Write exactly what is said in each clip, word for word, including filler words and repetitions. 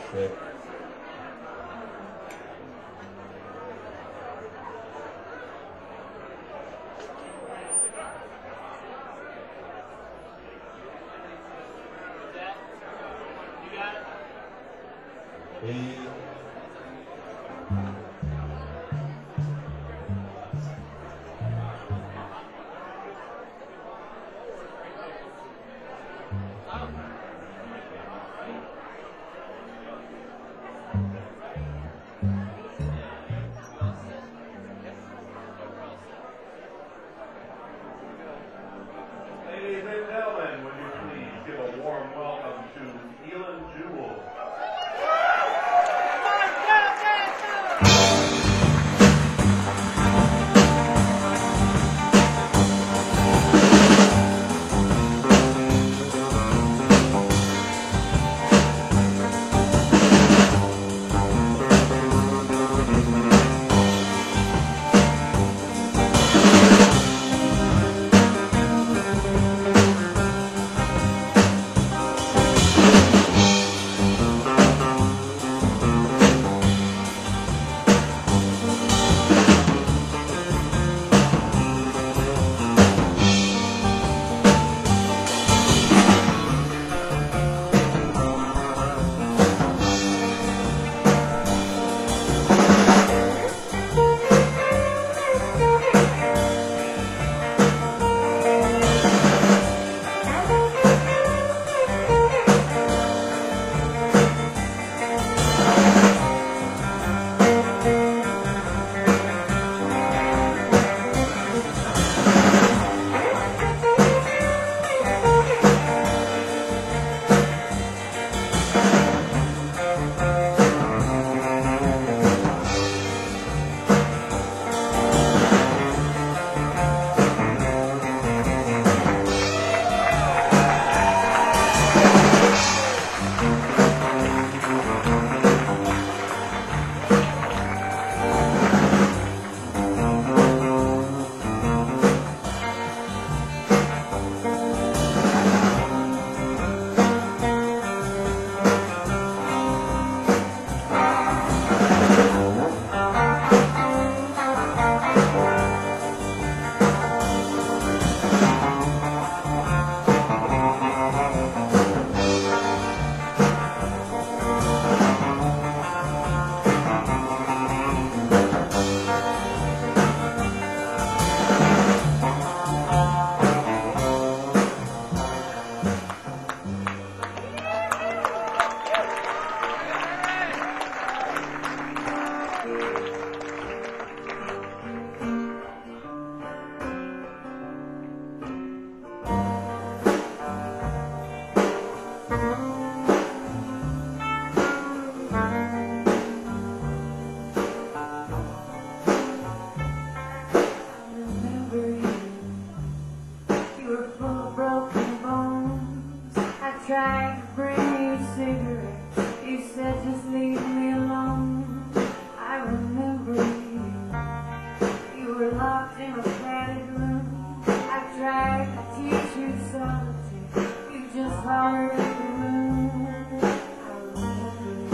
Yeah. He Ladies and gentlemen, would you please give a warm welcome to Elin Jewell. Tried to bring you a cigarette. You said just leave me alone. I remember you. You were locked in a padded room. I tried to teach you solitude. You just hollered at the moon. I remember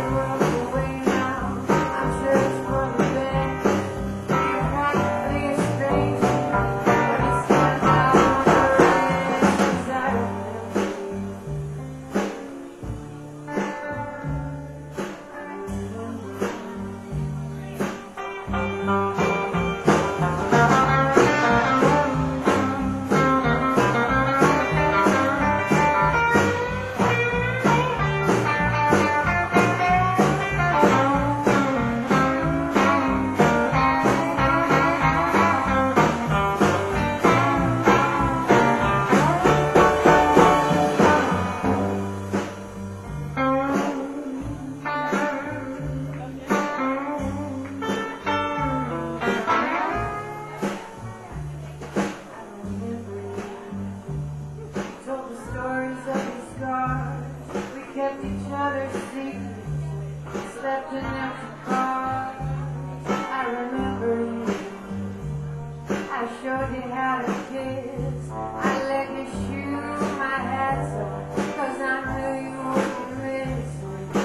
I'm sure it's for the best. You practically I showed you how to kiss. I let you shoot my hats off, cause I knew you wouldn't miss me.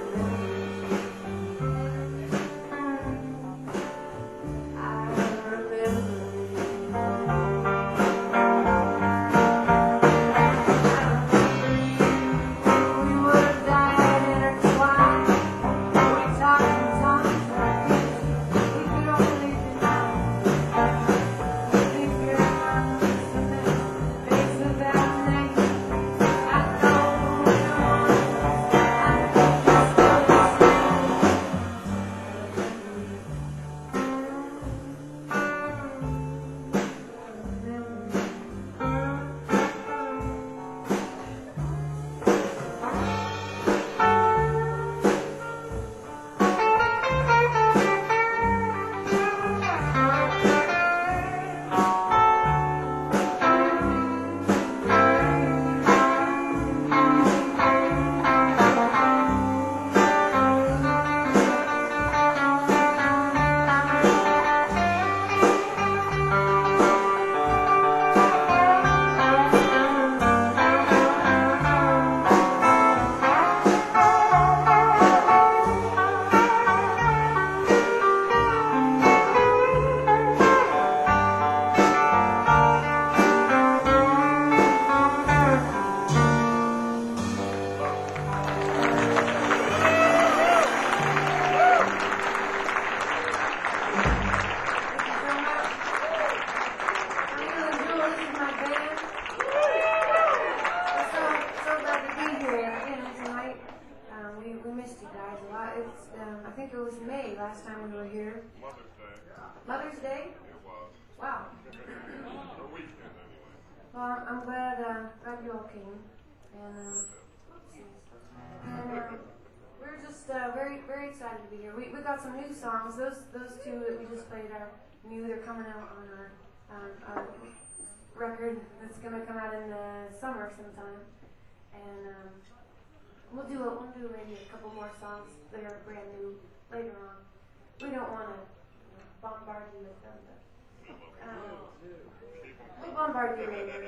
I remember we were dying intertwined. We talked in tongues like this. We could only deny. Keep your arms in the face of that name. I know you want us. I think you're still the last time we were here. Mother's Day. Mother's Day? It was. Wow. The weekend, anyway. Well, I'm glad, uh, glad you all came. And, um, and uh, we're just uh, very, very excited to be here. We we got some new songs. Those those two that we just played are new. They're coming out on our, um, our record that's going to come out in the summer sometime. And um, we'll do a, we'll do maybe a couple more songs that are brand new later on. We don't want to bombard you with them, but um, we'll bombard you later.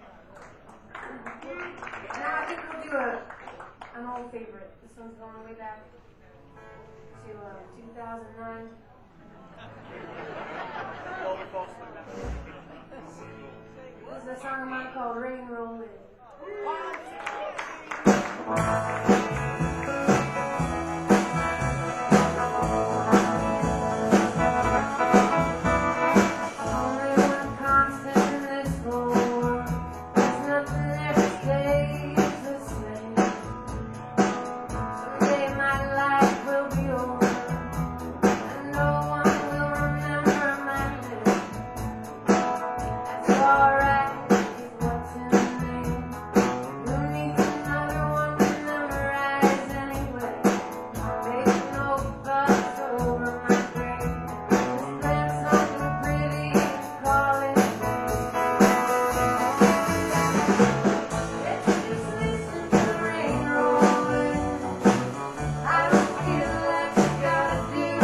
Now I think we'll do a an old favorite. This one's going way back to uh, two thousand nine. This is a song of mine called Rain Roll In.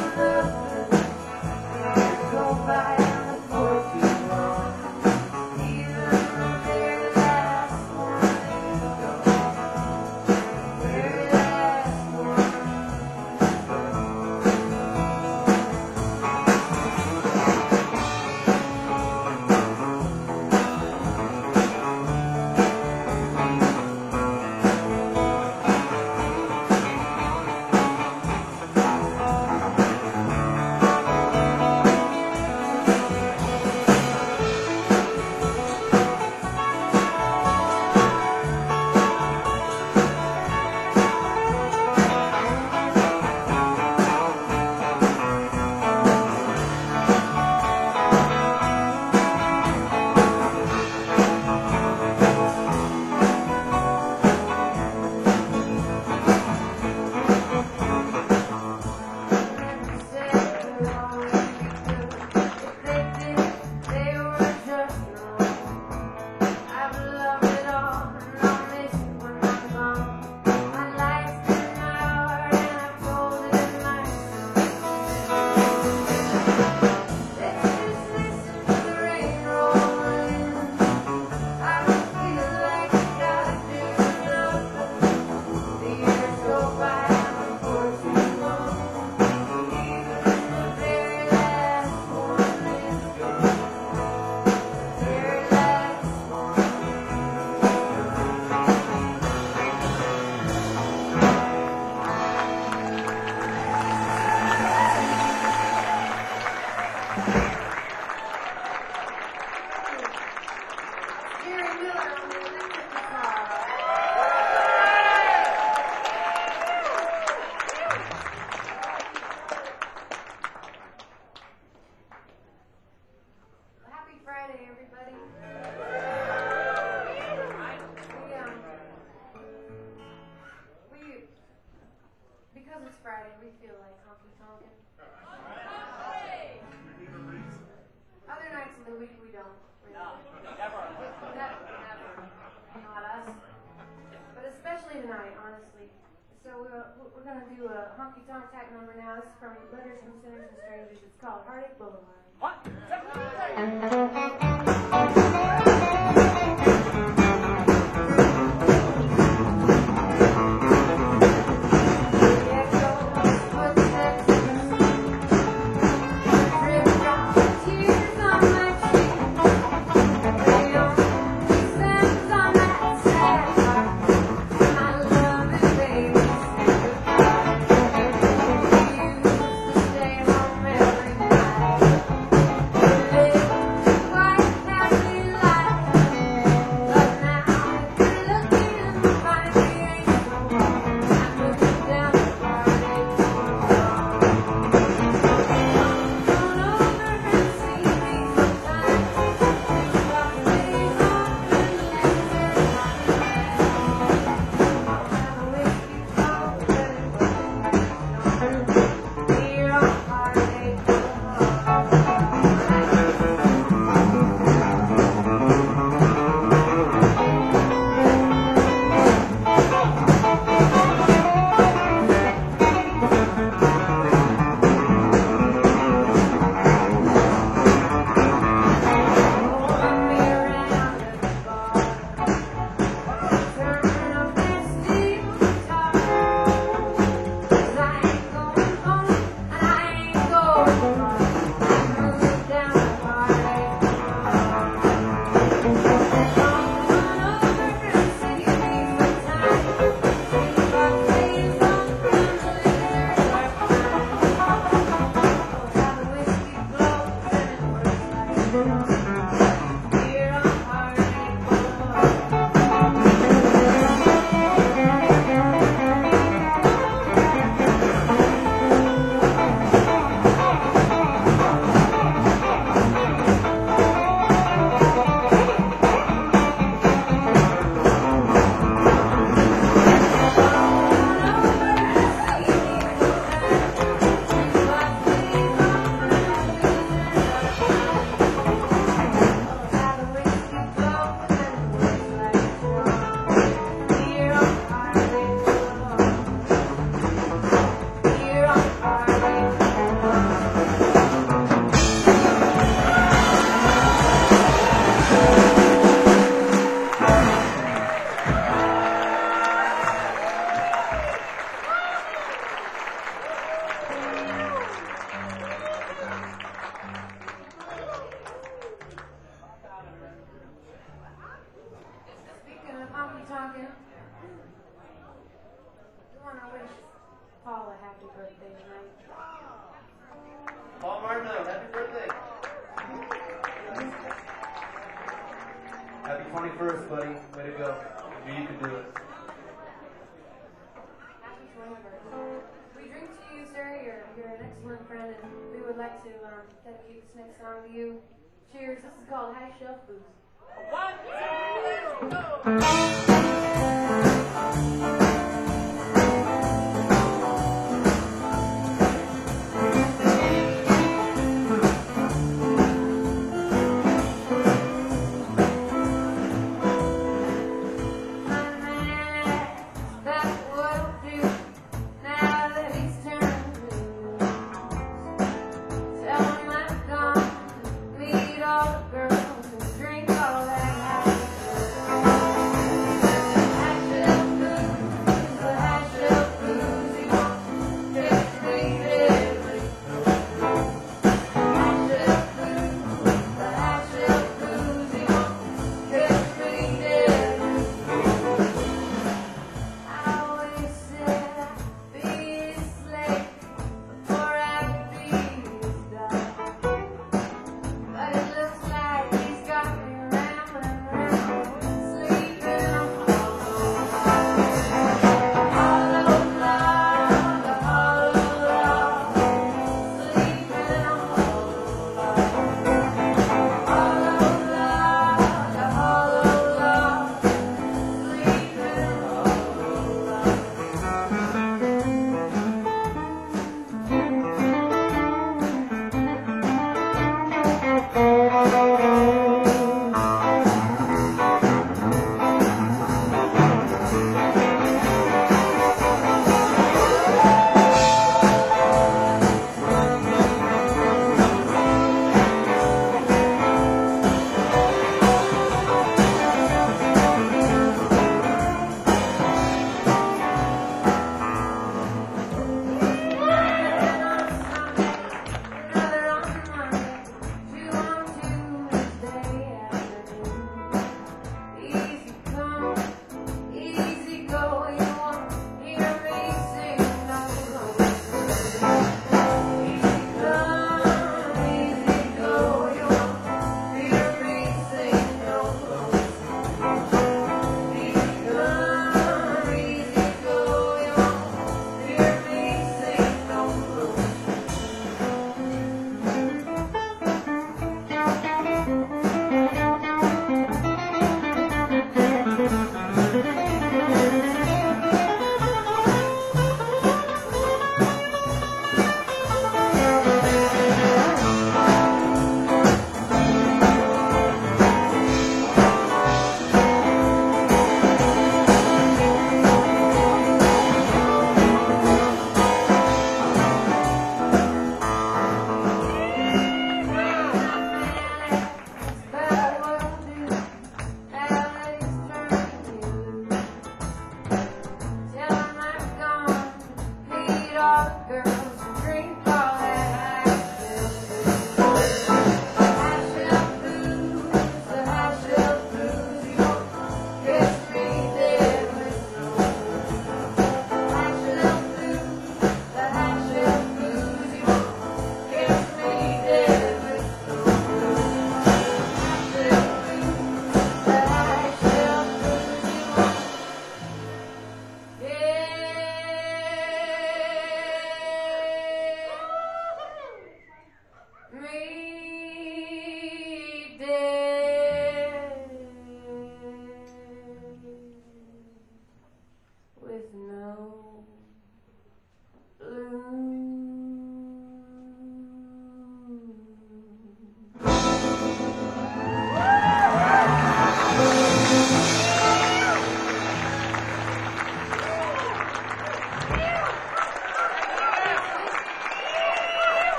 Go by on the fourteen. Friday, everybody. We, um, we, because it's Friday, we feel like honky tonkin'. Other nights of the week we don't. Really. No, never. Never, never. Not us. But especially tonight, honestly. So we're, we're going to do a honky tonk type number now. This is from Letters from Sinners and Strangers. It's called Heartache Boulevard. What? Paul Martineau, happy birthday. Happy twenty-first, buddy. Way to go. You can do it. Happy twenty-first. We drink to you, sir. You're, you're an excellent friend, and we would like to um, dedicate this next song to you. Cheers. This is called High Shelf Booze. One, two, But it looks like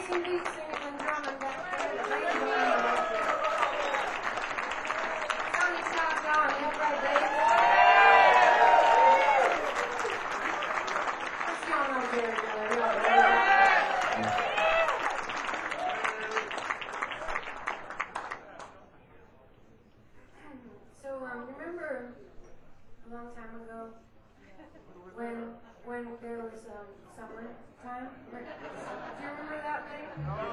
some beat singing and drumming back there. The bass line back there. Sonny Scott's on. You up right, Dave? Let's see on those there, Billy. You up there? So, um, remember a long time ago when when there was um, summer time? Do you remember that, Betty?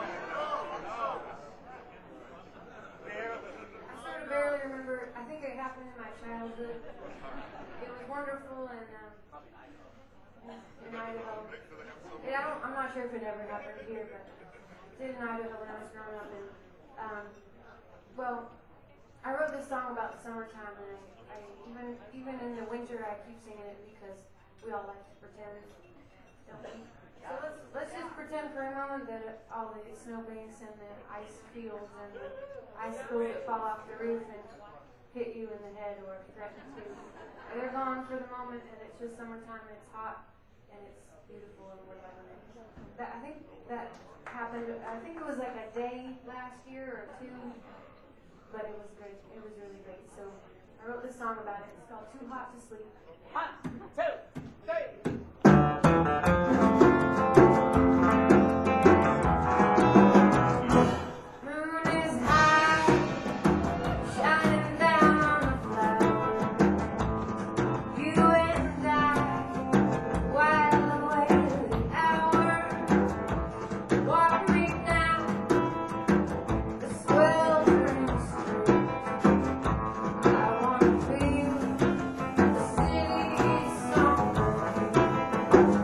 I sort of barely remember. I think it happened in my childhood. It was wonderful and um, in Idaho. And I don't, I'm not sure if it ever happened here, but it did in Idaho when I was growing up. And um, well, I wrote this song about the summertime, and I, I even even in the winter I keep singing it because we all like to pretend, don't we? So let's let's just pretend for a moment that all the snowbanks and the ice fields and the icicles that fall off the roof and hit you in the head or threaten to, they're gone for the moment, and it's just summertime and it's hot and it's beautiful and we're loving it. That I think that happened. I think it was like a day last year or two. But it was great. It was really great. So I wrote this song about it. It's called Too Hot to Sleep. One, two, three. Moon is high, shining down on the clouds. You and I, while away the hour, walk me down the sweltering street. I wanna feel the city song.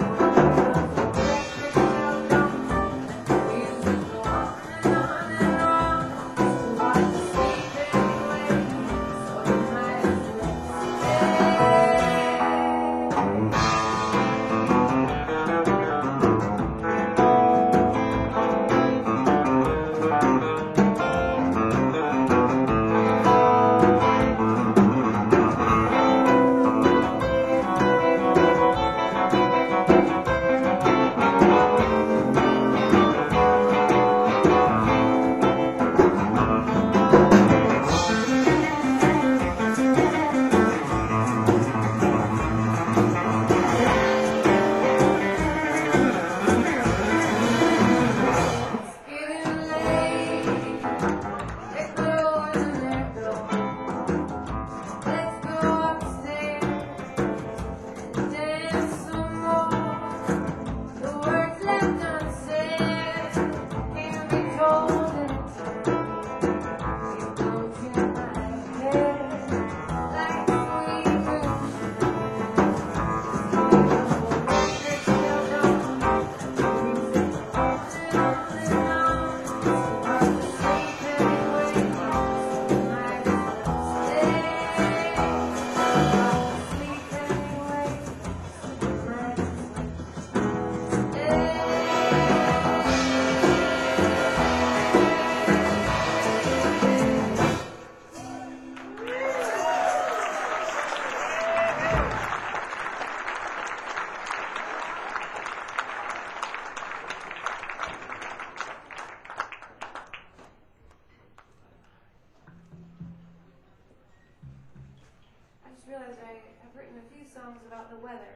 realized I have written a few songs about the weather.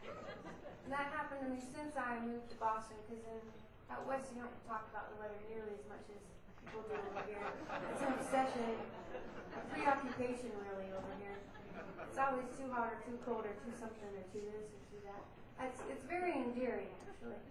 And that happened to me since I moved to Boston, because in out west you don't talk about the weather nearly as much as people do over here. It's an obsession, a preoccupation really over here. It's always too hot or too cold or too something or too this or too that. It's, it's very endearing, actually.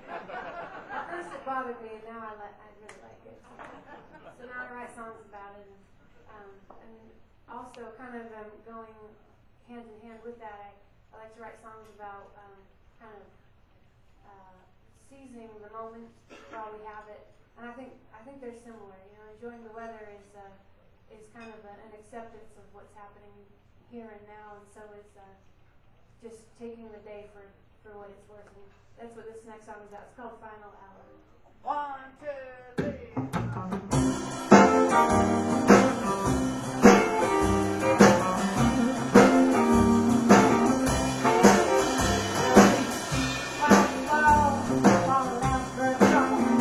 At first it bothered me, and now I, li- I really like it. So now I write songs about it. And, um, and also kind of um, going hand in hand with that, I, I like to write songs about um, kind of uh, seizing the moment while we have it. And I think I think they're similar. You know, enjoying the weather is uh, is kind of a, an acceptance of what's happening here and now, and so it's uh, just taking the day for, for what it's worth. And that's what this next song is about. It's called Final Hour. One, two, three. While we fall, fall out for a song.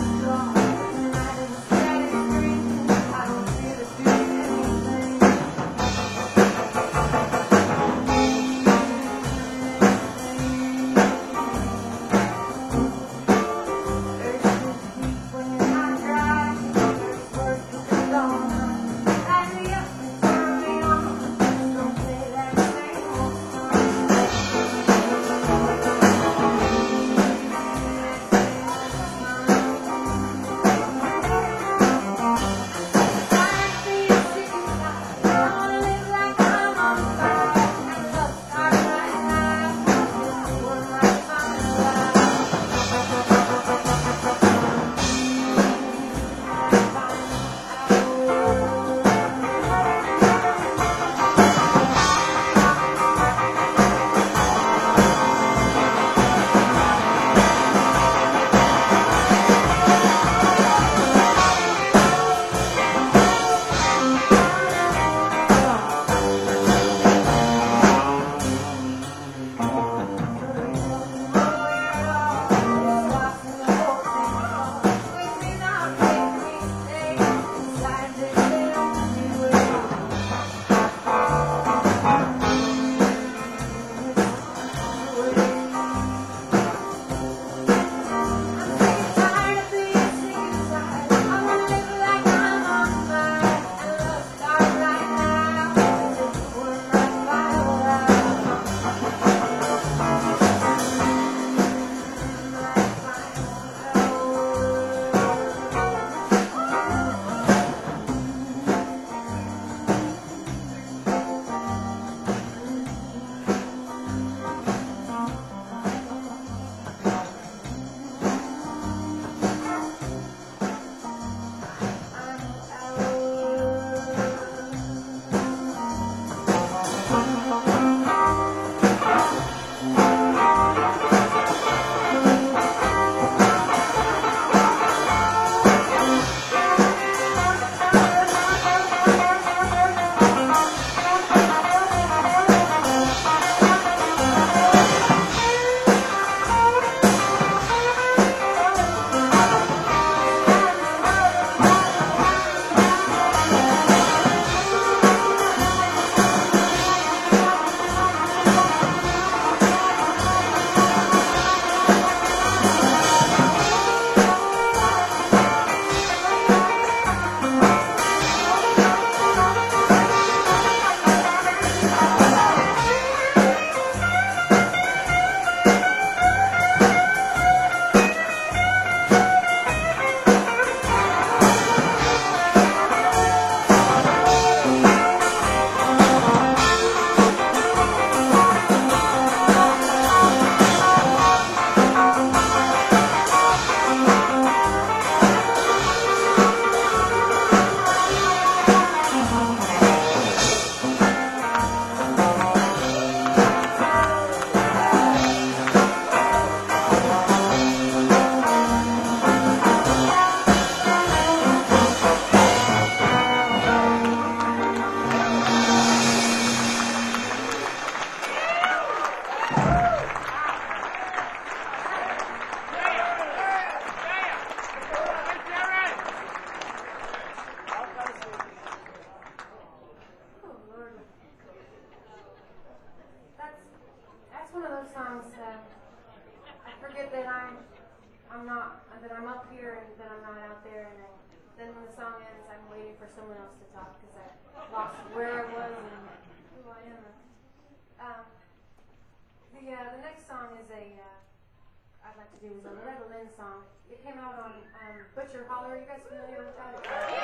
I'm up here and then I'm not out there, and I, then when the song ends, I'm waiting for someone else to talk because I lost where I was and who I am. Um, the uh, the next song is a uh, I'd like to do is a Loretta Lynn song. It came out on um, Butcher Holler. Are you guys familiar with that?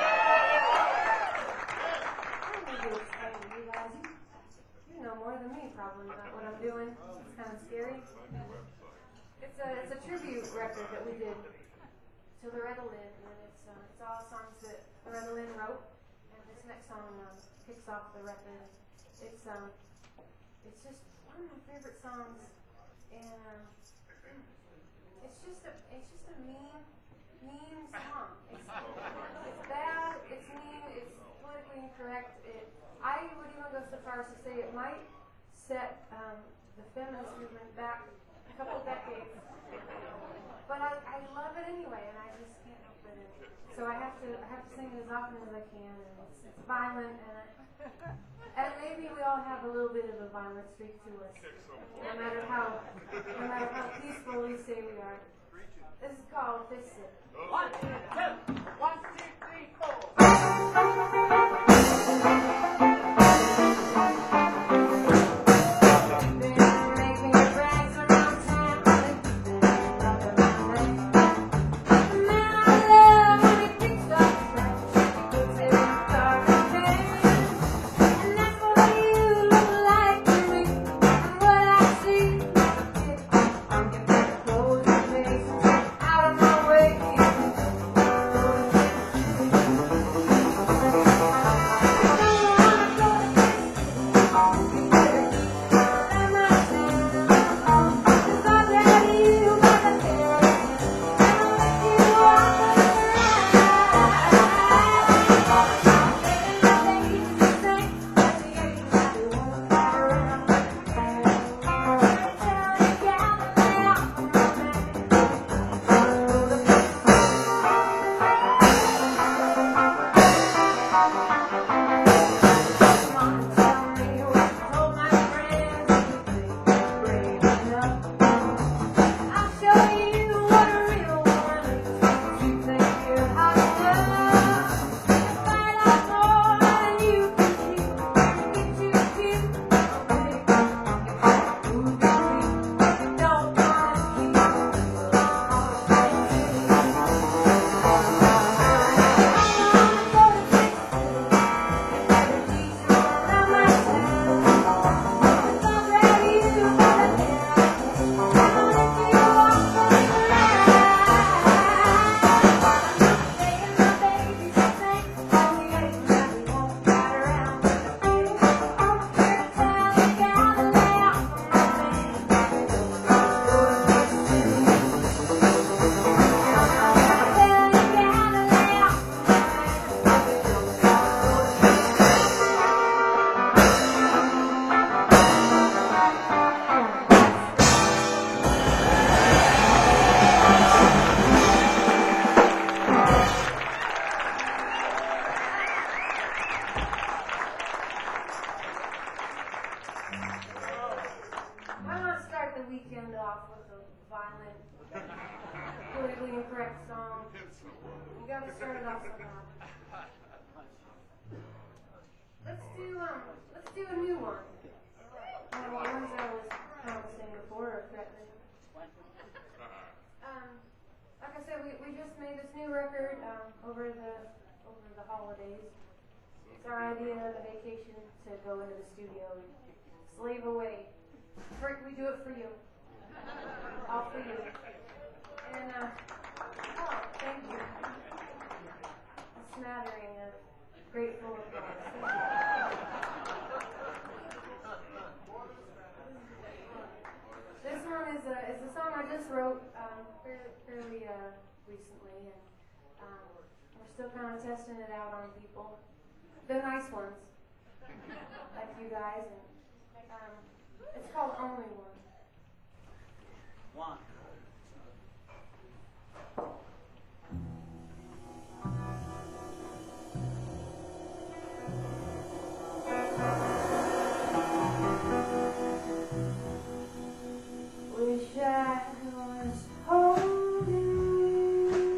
I don't need to explain to you guys. You, you know more than me probably about what I'm doing. It's kind of scary. It's a it's a tribute record that we did to Loretta Lynn, and it's uh, it's all songs that Loretta Lynn wrote. And this next song um, kicks off the record. It's um it's just one of my favorite songs, and um, it's just a it's just a mean mean song. It's it's bad. It's mean. It's politically incorrect. It I would even go so far as to say it might set um, the feminist movement back a couple decades. But I, I love it anyway, and I just can't help it. So I have to I have to sing it as often as I can, and it's, it's violent, and I, and maybe we all have a little bit of a violent streak to us, no matter how no matter how peaceful we say we are. This is called Fist It. One, two, two. One, two, three, four. Slave away. We do it for you. All for you. And, uh, oh, thank you. A smattering of grateful applause. This one is a, is a song I just wrote um, fairly, fairly uh, recently, and um, we're still kind of testing it out on people. The nice ones, like you guys. And, Um, it's called Only One. One. Wish I was holding you.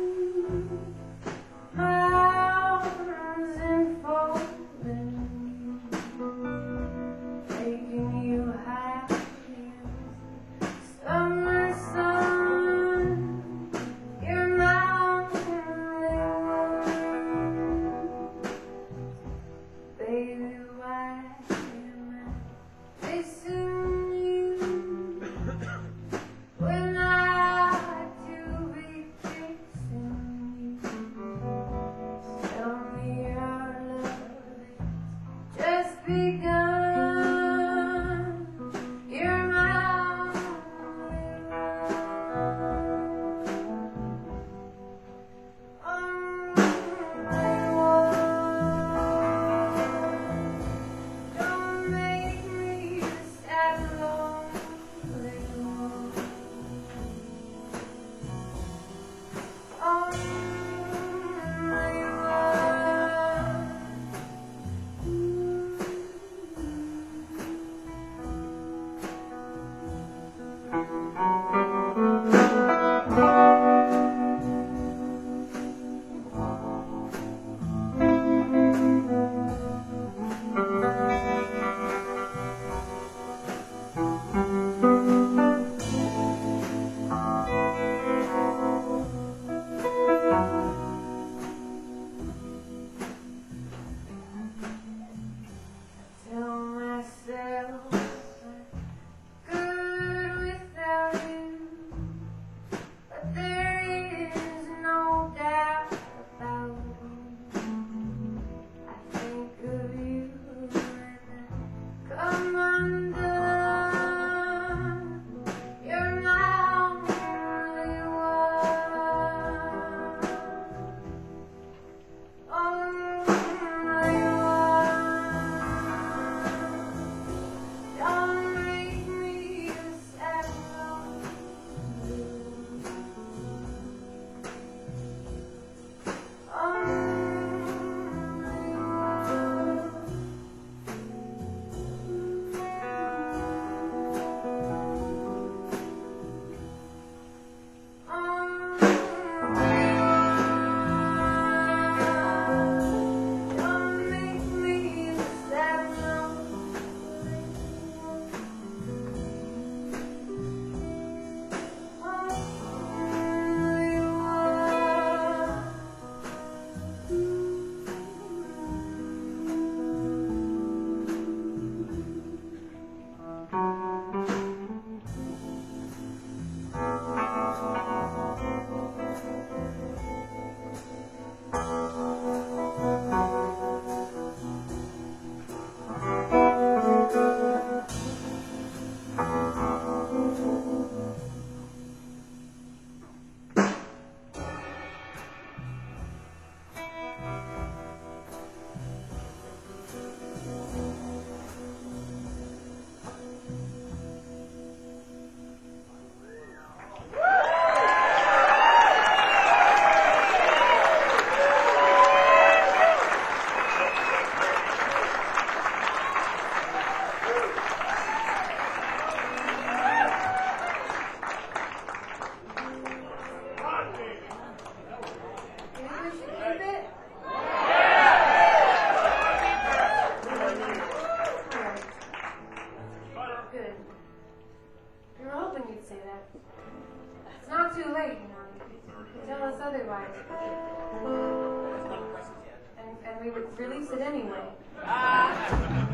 And, and we would release it anyway. Ah!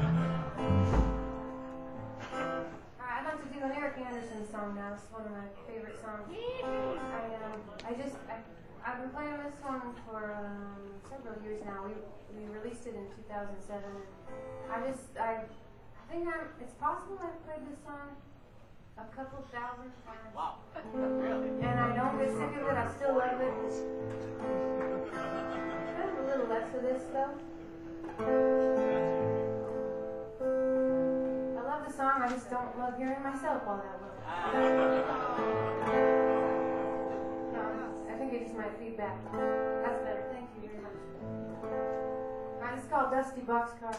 Alright, I'd like to do an Eric Anderson song now. It's one of my favorite songs. I um, I just I, I've been playing this one for um, several years now. We we released it in two thousand seven. I just I I think I'm. It's possible I've played this song a couple thousand times. Wow. Really? And I don't get sick of it. I still love it. Kind of a little less of this though. I love the song. I just don't love hearing myself all that well. No, I think it just might feedback. That's better. Thank you very much. Alright, it's called Dusty Boxcar.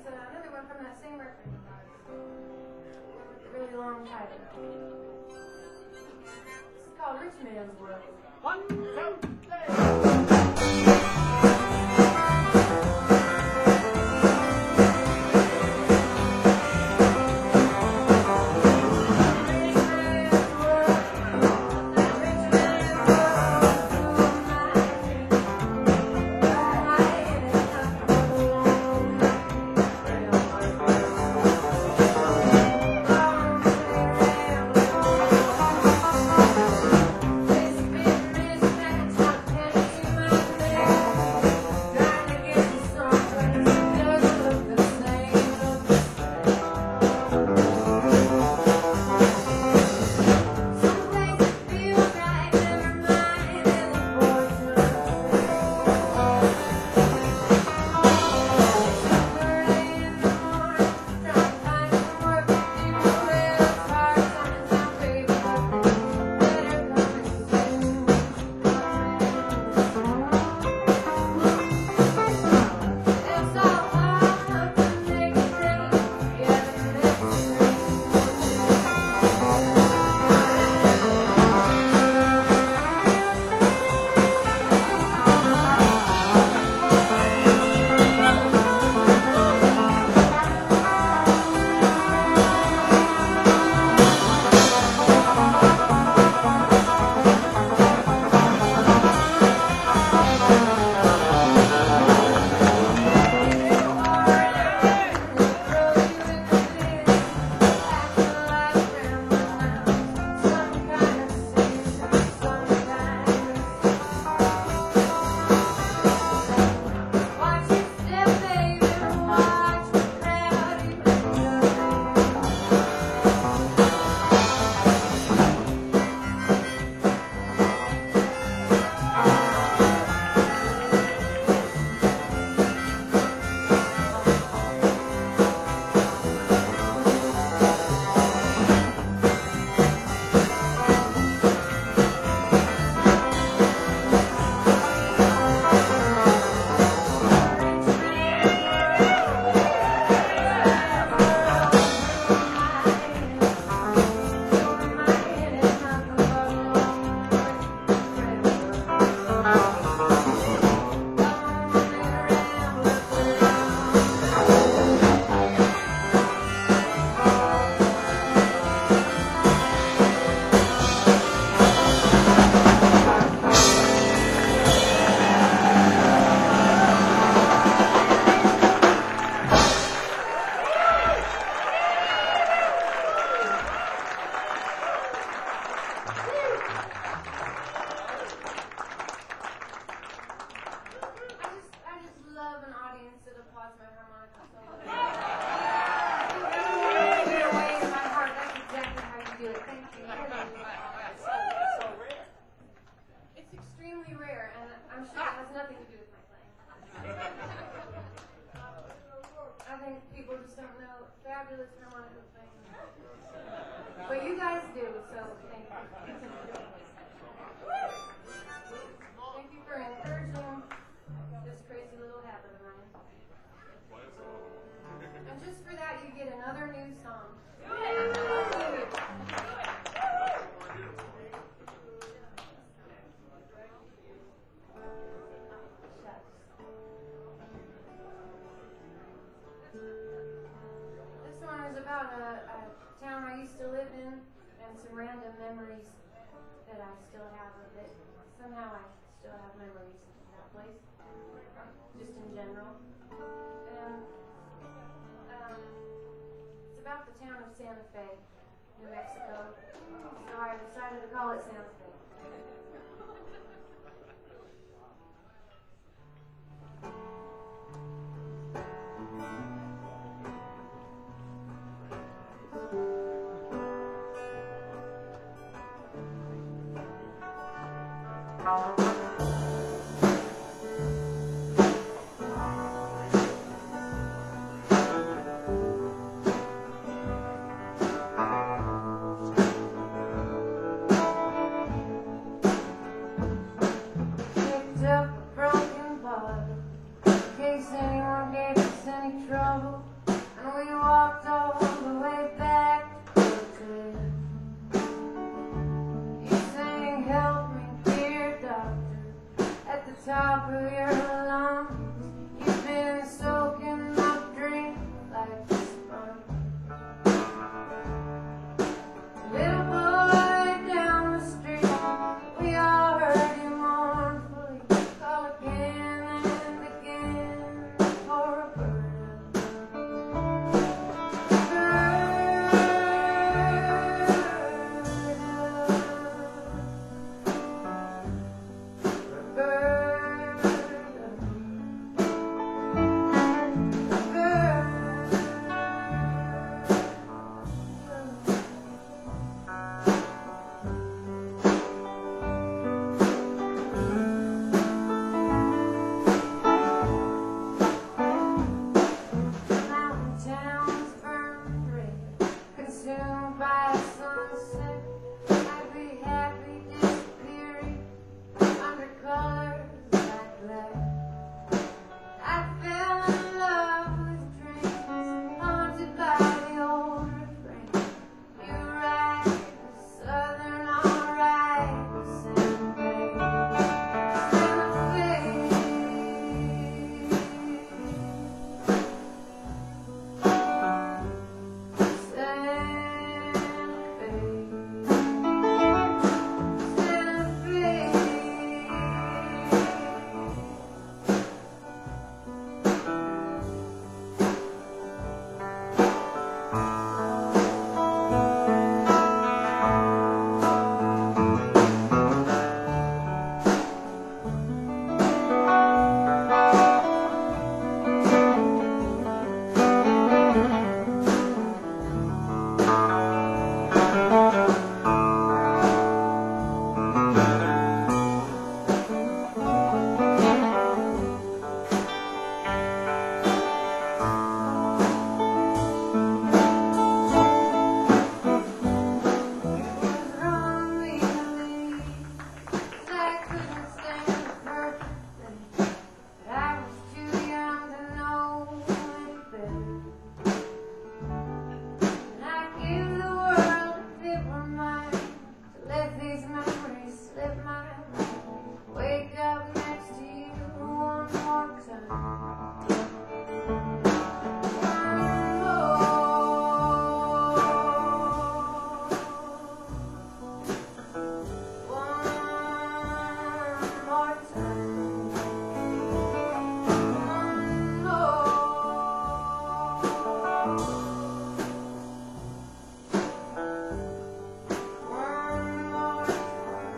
Long title. called Rich Man's World. One, two, three. But you guys do, so thank you. Thank you for encouraging this crazy little habit of mine. And just for that, you get another new song. This one is about a, a town I used to live in and some random memories that I still have of it. Somehow I still have memories of that place, just in general. And um, it's about the town of Santa Fe, New Mexico. So I decided to call it Santa Fe. Picked up a broken bottle in case anyone gave us any trouble, and we walked all the way back to the hotel. He sang top of your lungs. You've been soaking up dreams like a sponge. Little boy down the street, we all heard you mournfully call again and again for a bird. Towns burn red, consumed by a sunset. I'd be happy disappearing under colors like black. I fell in love with dreams, haunted by the old refrain. You ride the southern, I'll ride the Santa Fe. Santa Fe. Wake up next to you one more time. One more. One more time. One more. One more time.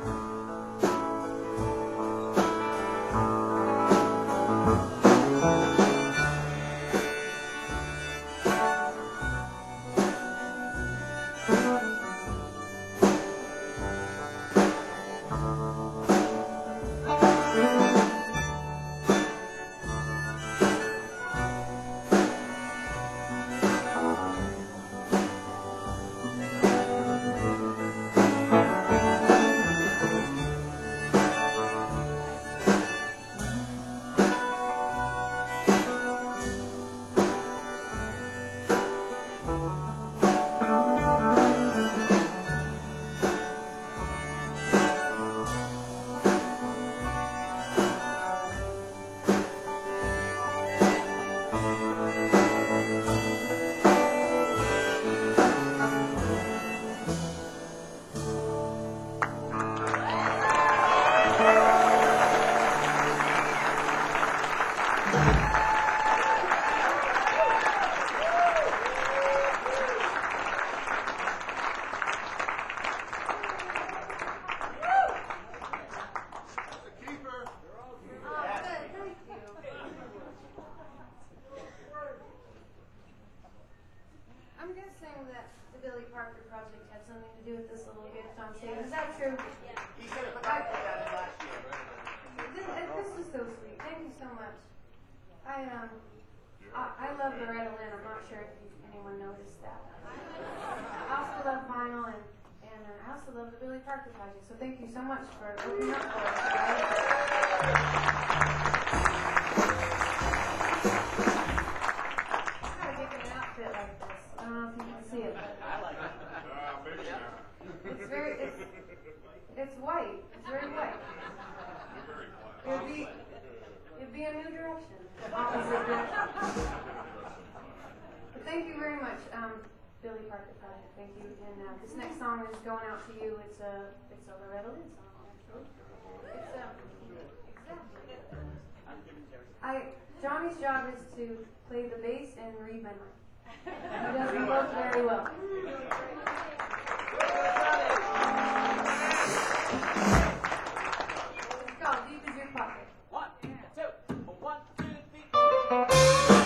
I'm guessing that the Billy Parker project had something to do with this little gift on stage. Is that true? He said it forgot to put that in last year. This, this is so sweet. Thank you so much. I um, I, I love Loretta Lynn. I'm not sure if you, anyone noticed that. I also love vinyl and and uh, I also love the Billy Parker project. So thank you so much for opening up for us today. Outfit like this. I don't know if you can see it, but I like it. it's very it's it's white. It's very white. It would be a new direction, opposite direction. But thank you very much, um, Billy Parker Project. Thank you. And uh, this next song is going out to you. It's a it's a Loretta Lynn song, actually. It's um, exactly. I Johnny's job is to play the bass and read my mind. He does them both very well. It's called Deep As Your Pocket. One, two, one, two, three.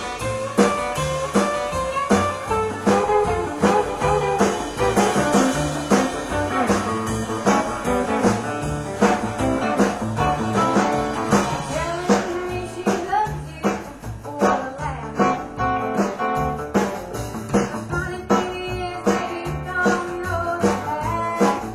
Telling me she loves you, what a laugh. The funny thing is they don't know that.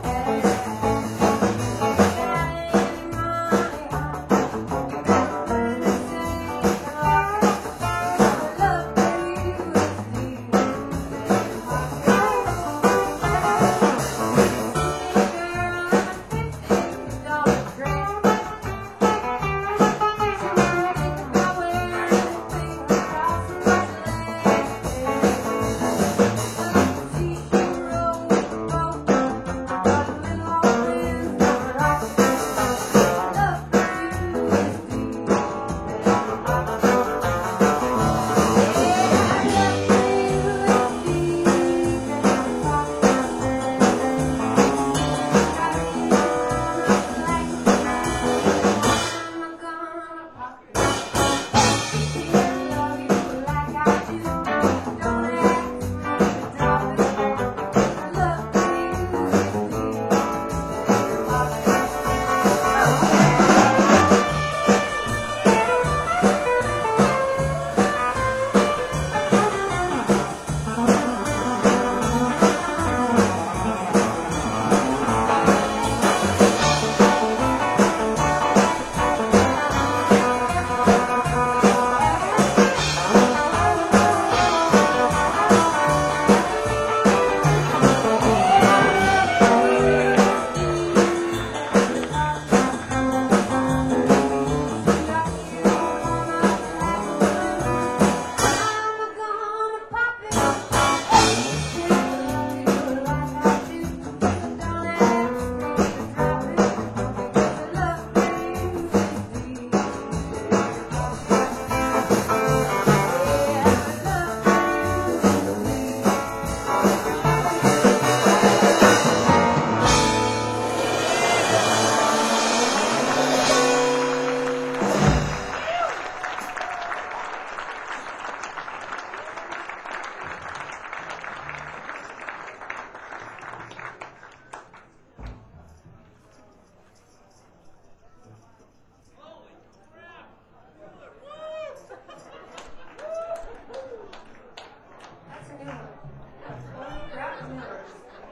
That's a new one. Holy crap, new ones.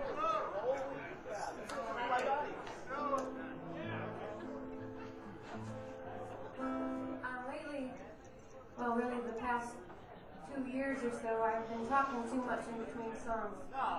Um, lately, well, really the past two years or so, I've been talking too much in between songs.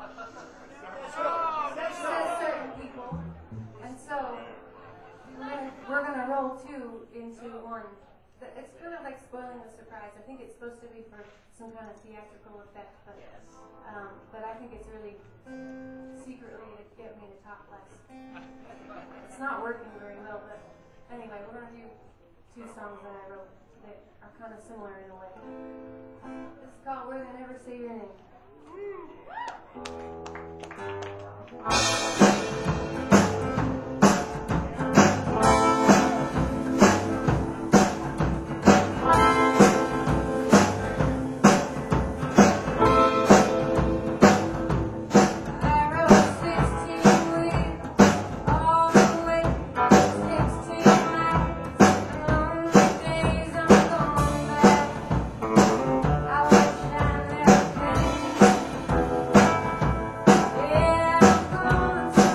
Says certain people. And so, we're- we're going to roll two into one. But it's kind of like spoiling the surprise. I think it's supposed to be for some kind of theatrical effect, but um, but I think it's really secretly to get me to talk less. It's not working very well, but anyway, we're going to do two songs that I wrote that are kind of similar in a way. This is called Where They Never Say Your Name. I wrote sixteen weeks all the way, sixteen nights and lonely days. I'm going back. I wish I never came. Yeah, I'm going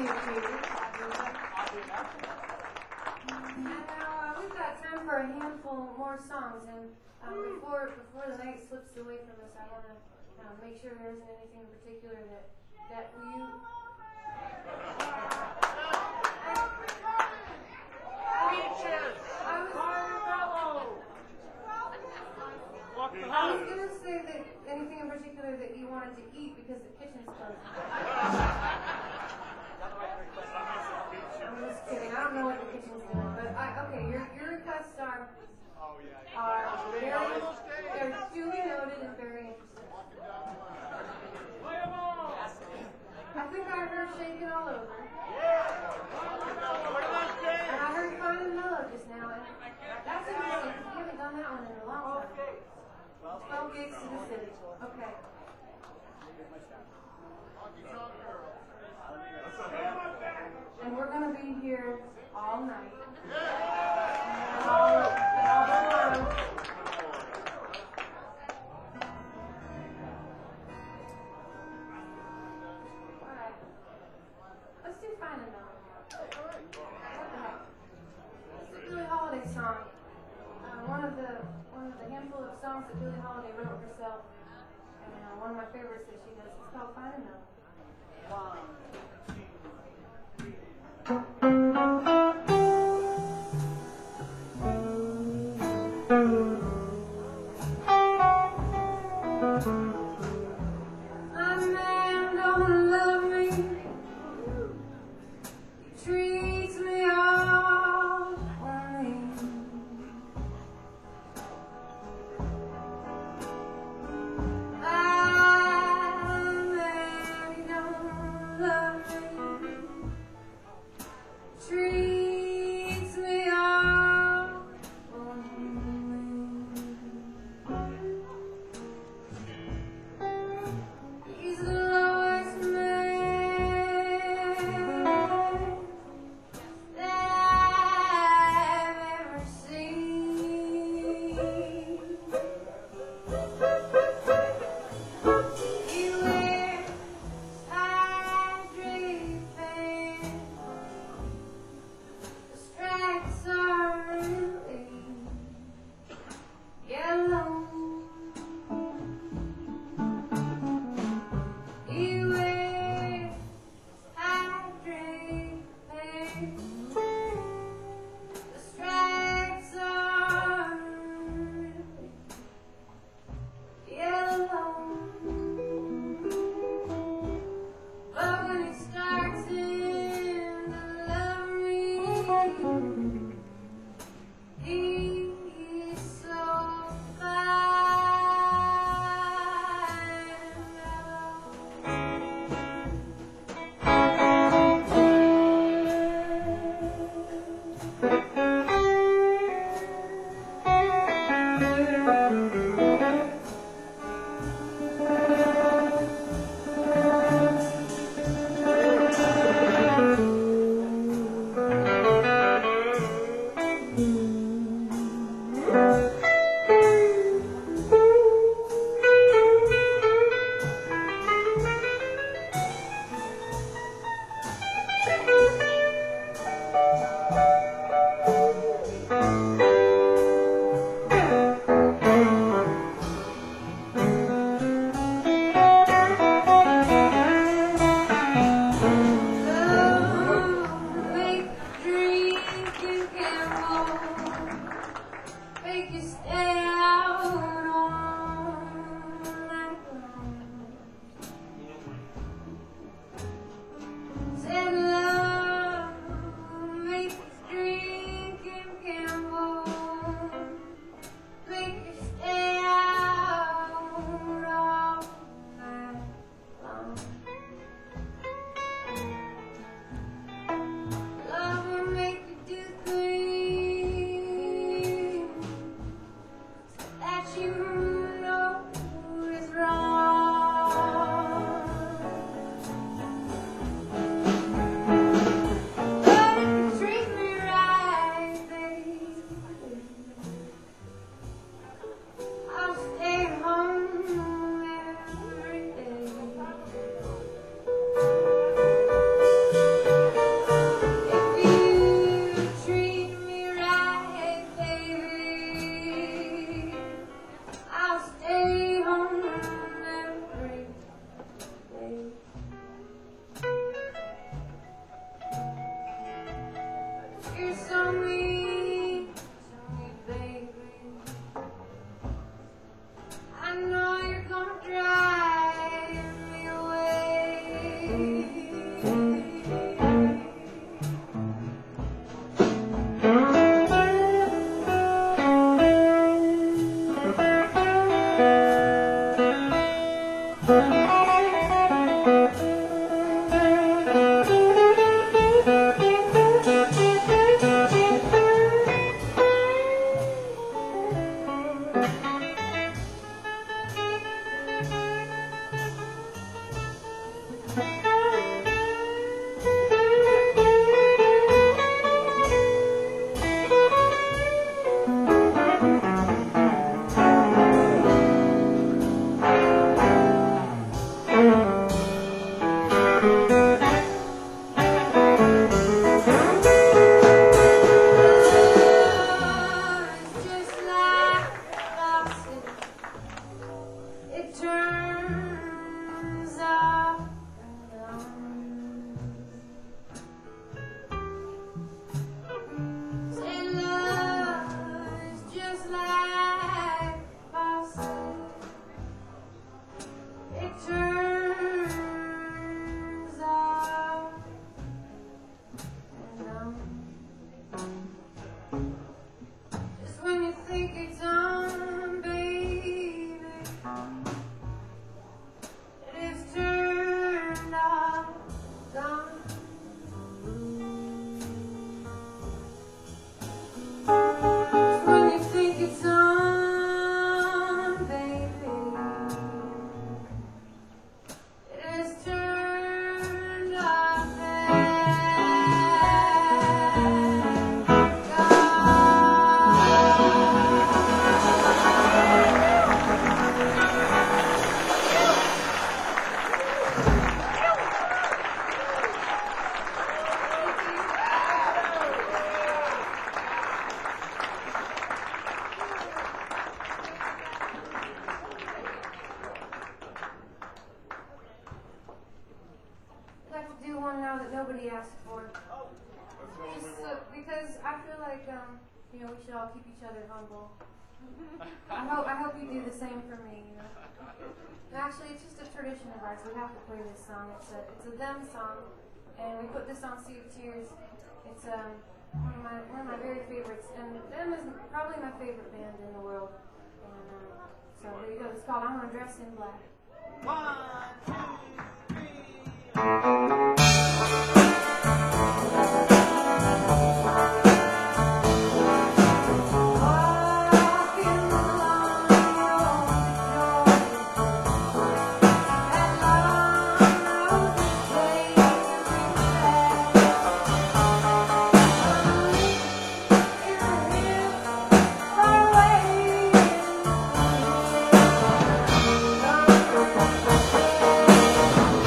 see it too. Oddly enough. And now uh, we've got time for a handful more songs, and um, before before the night slips away from us, I want to uh, make sure there isn't anything in particular that that you. Beaches! I was, Carmelo! Walk the I was house. gonna say that anything in particular that you wanted to eat because the kitchen's closed. I'm just kidding. I don't know what the kitchen's doing, but I, okay, your your requests are are very they're duly noted and very interesting. Play 'em all! I think I heard shaking all over, Look at those and games! I heard fine and mellow just now, and that's interesting because we haven't done that one in a long time. Twelve gigs to the city. Okay. And we're gonna be here all night. And all, and all tomorrow. Alright. Let's do Fine and Mellow. What the heck? It's a Billie Holiday song. Uh, one of the one of the handful of songs that Billie Holiday wrote herself. And uh, one of my favorites that she does. It's called Fine and Mellow. A man don't love me, he treats me awfully. A man don't love Just like faucet, it turns off and on. Say love is just like faucet, it turns off and on. Just when you think it's on, baby, it is turned off, gone. Just when you think it's on, baby, it is turned off and I'd like to do one now that nobody asked for. Just, uh, because I feel like um, you know, we should all keep each other humble. I hope I hope you do the same for me. You know? And actually, it's just a tradition of ours. We have to play this song. It's a it's a them song, and we put this on Sea of Tears. It's um one of my one of my very favorites, and them is probably my favorite band in the world. And um, so there you go. It's called "I'm Gonna Dress in Black." One, two, three. Walking along the that long road that takes me back. In a hill far away in the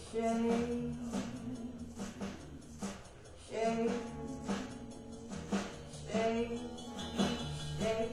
shade, shade, shade, shade.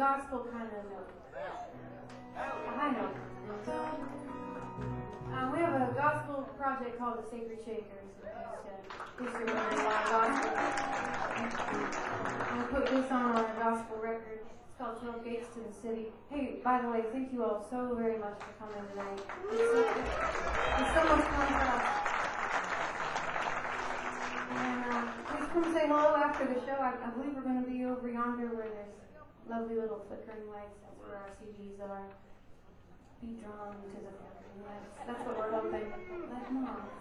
gospel kind of note. A high note. Um, we have a gospel project called the Sacred Shakers. In case you're wondering why gospel. We put this on our gospel record. It's called twelve Gates to the City. Hey, by the way, thank you all so very much for coming tonight. It's so, it's so much fun for us. And uh, please come say hello after the show. I, I believe we're going to be over yonder where there's lovely little flickering lights. That's where our C Ds are. Be drawn to the flickering lights. That's what we're hoping. Like moths.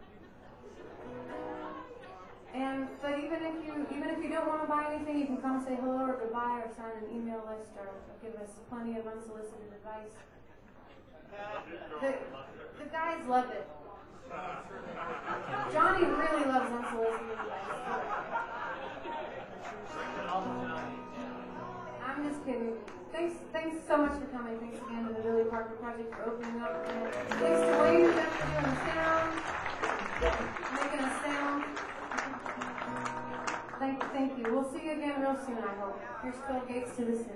And but even if you even if you don't want to buy anything, you can come say hello or goodbye or sign an email list or give us plenty of unsolicited advice. The, the guys love it. Johnny really loves unsolicited advice. I'm just kidding. Thanks, thanks so much for coming. Thanks again to the Billy Parker Project for opening up. And thanks to Wayne Jeff for doing the sound, making a sound. Thank, thank you. We'll see you again real soon, I hope. Here's twelve Gates to the City.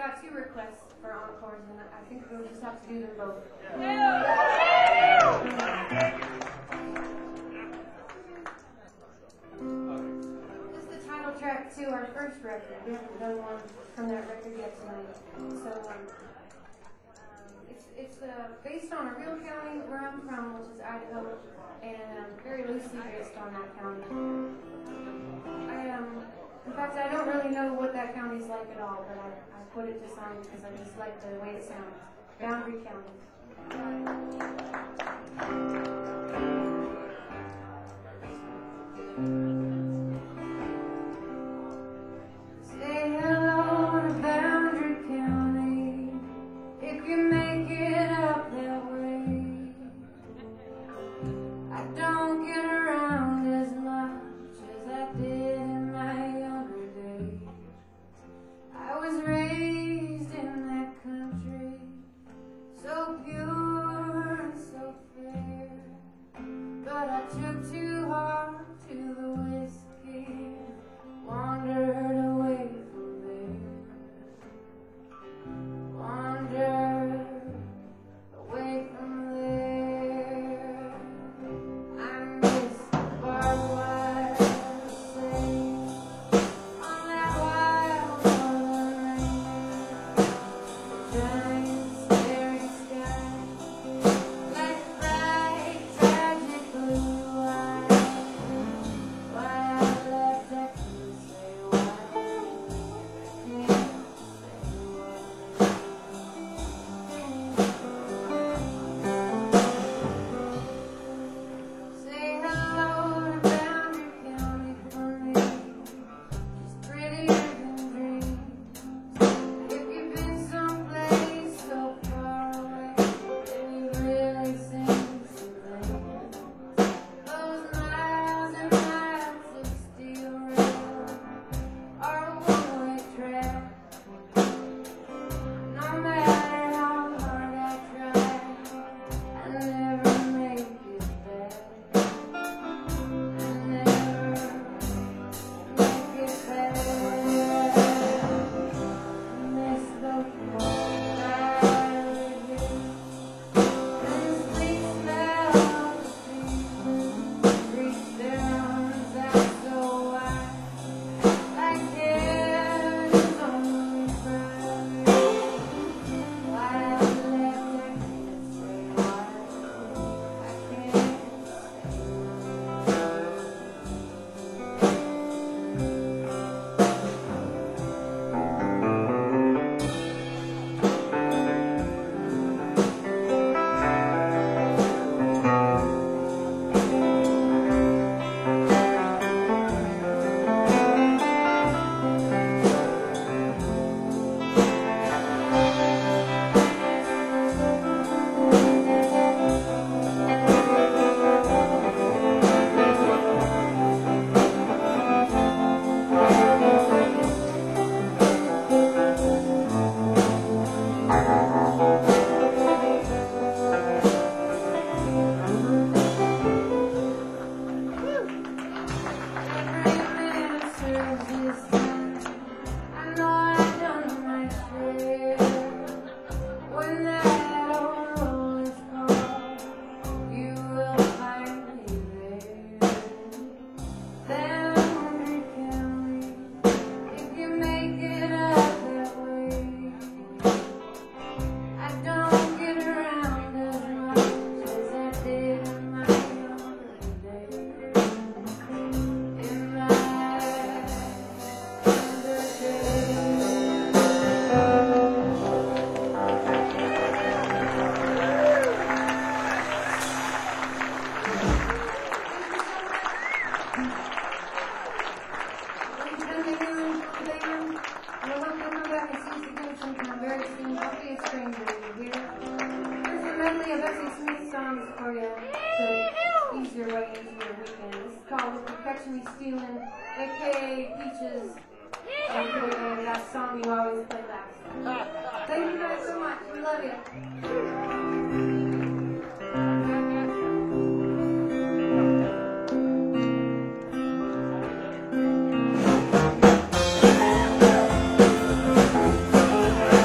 got two requests for encores, and I think we'll just have to do them both. This is the title track to our first record. We haven't done one from that record yet tonight. So um, it's it's uh, based on a real county where I'm from, which is Idaho, and um, very loosely based on that county. I um. In fact, I don't really know what that county's like at all, but I, I put it to song because I just like the way it sounds. Boundary County. Say hello to Boundary County if you make it up that way. I don't get around as much as I did in my younger days. I was raised in that country, so pure and so fair, but I took too hard to the whiskey, wandered away from there, wandered away from there. I miss the barbed wire safe on that wild northern giant starry sky, like bright tragic blue eyes. Why I left, I couldn't say why. Can't say Say hello to Boundary County for me. It's prettier than dreams. If you've been someplace so far away, then you've really seen some things. Those miles and miles of steel rail are a one-way track. No matter how hard I try, I never make it back. I never make it back. Miss the fire and the sweet smell of the street. Reach their arms out so wide, like heaven's only bride. Why I left, I can't say why. I can't say Every minute serves his time. I know I've done my share. When that old roll is called, you will find me there. Boundary County, if you make it up that way. I don't get around as much as I did in my younger days. In my younger Ladies and gentlemen, playing. We'll hope you'll come back and see us again sometime very soon. Don't be a stranger, you hear? Here's a medley of Bessie Smith songs for you to ease your way into your weekend. This is called Perpetually Stealing, aka Peaches, aka that song you always play last. Thank you guys so much. We love you. Thank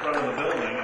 front of the building,